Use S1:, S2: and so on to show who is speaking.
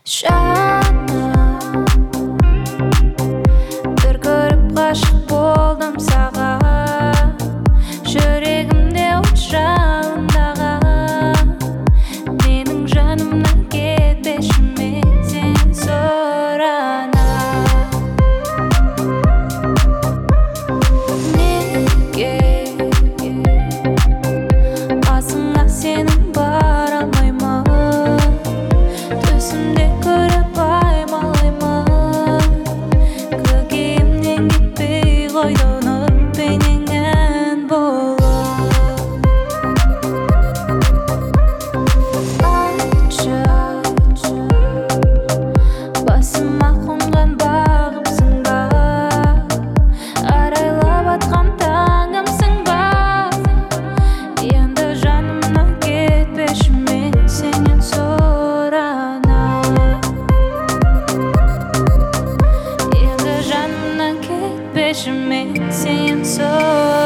S1: Жаным, бір көріп ғашық болдым саған, жүрегімде от жалындаған. Менің жанымнан кетпеші, мен сен сұрана. Неге қасыңа сенің бара алмаймын, төсімде көріп аймалаймын. Көкейімнен кетпей қойды үмітпенен ән болып. Айтшы, басыма қонған бағымсың ба, арайлап атқан таңымсың ба. Енді жанымнан кетпеші, мен сенен сұрана. Енді жанымнан кетпеші, мен сенен сұрана.